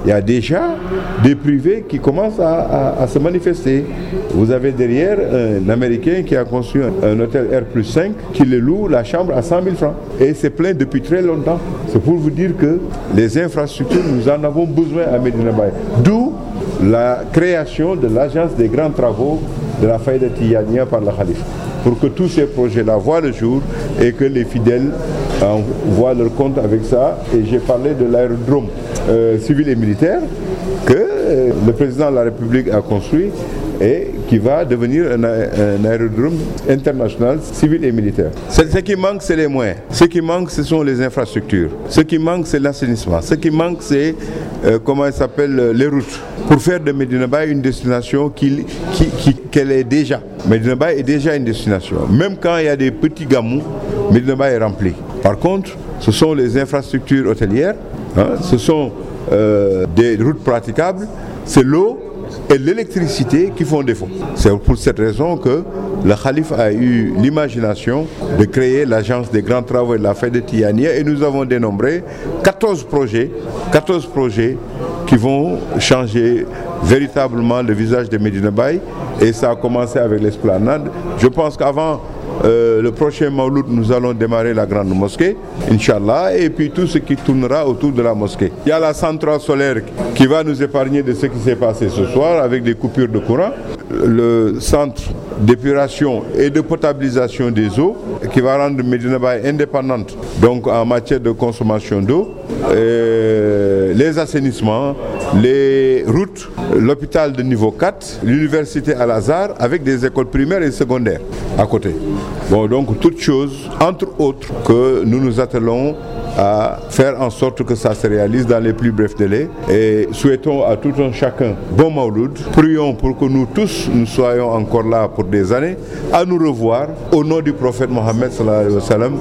il y a déjà des privés qui commencent à se manifester. Vous avez derrière un Américain qui a construit un hôtel R+5 qui le loue la chambre à 100 000 francs. Et c'est plein depuis très longtemps. C'est pour vous dire que les infrastructures, nous en avons besoin à Médina Baye. D'où la création de l'agence des grands travaux de la Fayda Tijaniyya par le Khalife, pour que tous ces projets-là voient le jour et que les fidèles voient leur compte avec ça. Et j'ai parlé de l'aérodrome civil et militaire que le président de la République a construit et qui va devenir un aérodrome international civil et militaire. Ce qui manque, c'est les moyens. Ce qui manque, ce sont les infrastructures. Ce qui manque, c'est l'assainissement. Ce qui manque, c'est les routes. Pour faire de Médina Baye une destination qu'elle est déjà. Médina Baye est déjà une destination. Même quand il y a des petits gamous, Médina Baye est rempli. Par contre, ce sont les infrastructures hôtelières, ce sont des routes praticables, c'est l'eau et l'électricité qui font défaut. C'est pour cette raison que le Khalife a eu l'imagination de créer l'agence des grands travaux de la Fayda Tijaniyya et nous avons dénombré 14 projets qui vont changer véritablement le visage de Médina Baye, et ça a commencé avec l'esplanade. Je pense qu'avant le prochain Mawlud, nous allons démarrer la grande mosquée, Inch'Allah, et puis tout ce qui tournera autour de la mosquée. Il y a la centrale solaire qui va nous épargner de ce qui s'est passé ce soir avec des coupures de courant. Le centre d'épuration et de potabilisation des eaux qui va rendre Médina Baye indépendante donc en matière de consommation d'eau, les assainissements, les routes, l'hôpital de niveau 4, l'université Al-Azhar avec des écoles primaires et secondaires à côté. Bon, donc toutes choses, entre autres, que nous nous attelons à faire en sorte que ça se réalise dans les plus brefs délais, et souhaitons à tout un chacun bon Mawlud. Prions pour que nous tous nous soyons encore là pour des années, à nous revoir au nom du prophète Mohammed sallallahu alayhi wa sallam.